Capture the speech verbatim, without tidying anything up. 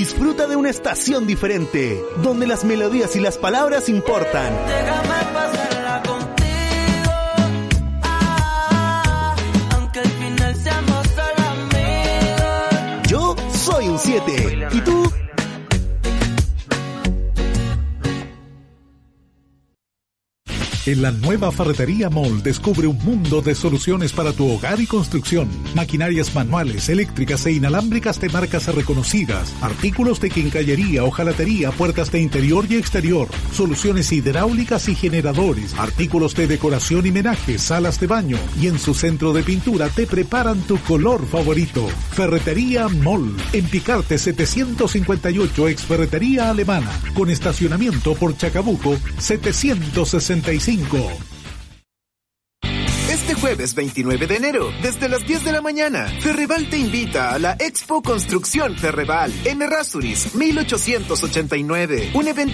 Disfruta de una estación diferente, donde las melodías y las palabras importan. Déjame pasarla contigo, ah, aunque al final seamos solo amigos. Yo soy un siete, ¿y tú? En la nueva Ferretería Mall descubre un mundo de soluciones para tu hogar y construcción. Maquinarias manuales, eléctricas e inalámbricas de marcas reconocidas. Artículos de quincallería, hojalatería, puertas de interior y exterior. Soluciones hidráulicas y generadores. Artículos de decoración y menaje, salas de baño. Y en su centro de pintura te preparan tu color favorito. Ferretería Mall. En Picarte setecientos cincuenta y ocho, ex Ferretería Alemana. Con estacionamiento por Chacabuco setecientos sesenta y cinco. Este jueves veintinueve de enero, desde las diez de la mañana, Ferreval te invita a la Expo Construcción Ferreval en Errázuriz mil ochocientos ochenta y nueve, un evento